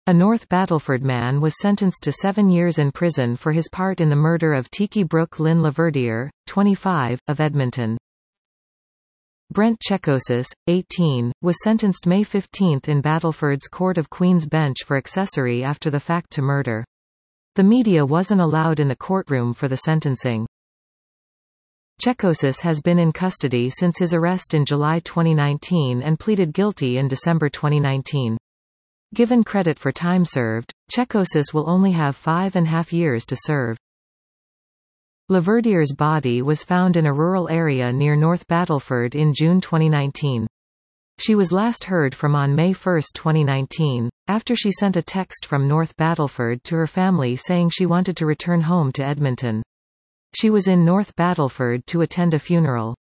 A North Battleford man was sentenced to 7 years in prison for his part in the murder of Tiki Brooke Lynn Laverdiere, 25, of Edmonton. Brent Checosis, 18, was sentenced May 15 in Battleford's Court of Queen's Bench for accessory after the fact to murder. The media wasn't allowed in the courtroom for the sentencing. Checosis has been in custody since his arrest in July 2019 and pleaded guilty in December 2019. Given credit for time served, Checosis will only have 5.5 years to serve. Laverdiere's body was found in a rural area near North Battleford in June 2019. She was last heard from on May 1, 2019, after she sent a text from North Battleford to her family saying she wanted to return home to Edmonton. She was in North Battleford to attend a funeral.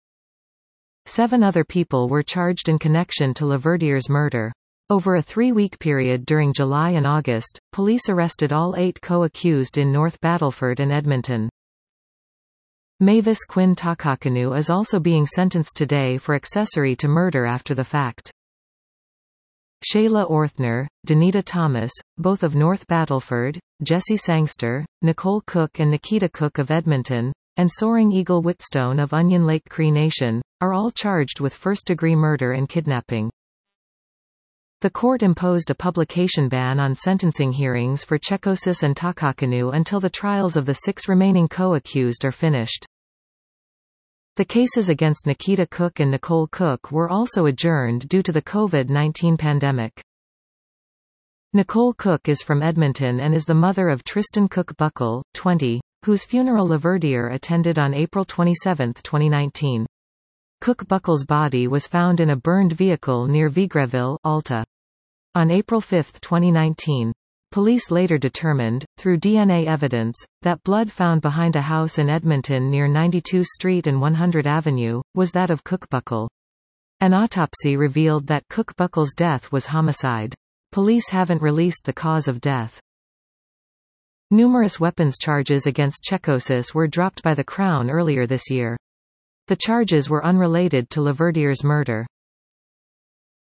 7 other people were charged in connection to Laverdiere's murder. Over a 3-week period during July and August, police arrested all 8 co-accused in North Battleford and Edmonton. Mavis Quinn Takakanu is also being sentenced today for accessory to murder after the fact. Shayla Orthner, Danita Thomas, both of North Battleford, Jesse Sangster, Nicole Cook and Nikita Cook of Edmonton, and Soaring Eagle Whitstone of Onion Lake Cree Nation, are all charged with first-degree murder and kidnapping. The court imposed a publication ban on sentencing hearings for Checosis and Takakanu until the trials of the 6 remaining co-accused are finished. The cases against Nikita Cook and Nicole Cook were also adjourned due to the COVID-19 pandemic. Nicole Cook is from Edmonton and is the mother of Tristan Cook Buckle, 20, whose funeral Laverdiere attended on April 27, 2019. Cook Buckle's body was found in a burned vehicle near Vigreville, Alta. On April 5, 2019. Police later determined, through DNA evidence, that blood found behind a house in Edmonton near 92 Street and 100 Avenue, was that of Cook Buckle. An autopsy revealed that Cook Buckle's death was homicide. Police haven't released the cause of death. Numerous weapons charges against Checosis were dropped by the Crown earlier this year. The charges were unrelated to Laverdiere's murder.